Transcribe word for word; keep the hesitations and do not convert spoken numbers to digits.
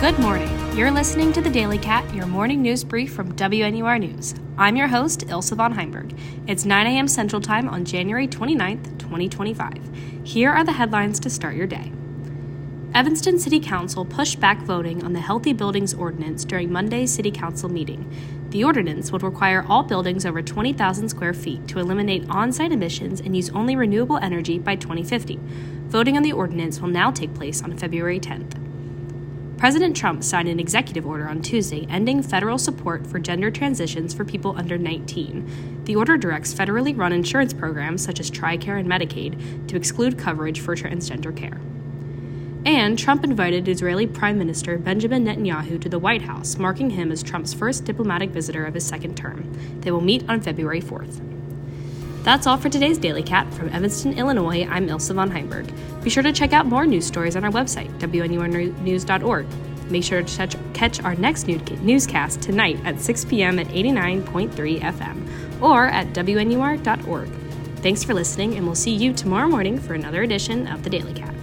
Good morning. You're listening to The Daily Cat, your morning news brief from W N U R News. I'm your host, Ilse von Heimberg. It's nine a.m. Central Time on January twenty-ninth, twenty twenty-five. Here are the headlines to start your day. Evanston City Council pushed back voting on the Healthy Buildings Ordinance during Monday's City Council meeting. The ordinance would require all buildings over twenty thousand square feet to eliminate on-site emissions and use only renewable energy by twenty fifty. Voting on the ordinance will now take place on February tenth. President Trump signed an executive order on Tuesday ending federal support for gender transitions for people under nineteen. The order directs federally run insurance programs such as TRICARE and Medicaid to exclude coverage for transgender care. And Trump invited Israeli Prime Minister Benjamin Netanyahu to the White House, marking him as Trump's first diplomatic visitor of his second term. They will meet on February fourth. That's all for today's Daily Cat. From Evanston, Illinois, I'm Ilse von Heimberg. Be sure to check out more news stories on our website, W N U R news dot org. Make sure to catch our next newscast tonight at six p.m. at eighty-nine point three F M or at W N U R dot org. Thanks for listening, and we'll see you tomorrow morning for another edition of The Daily Cat.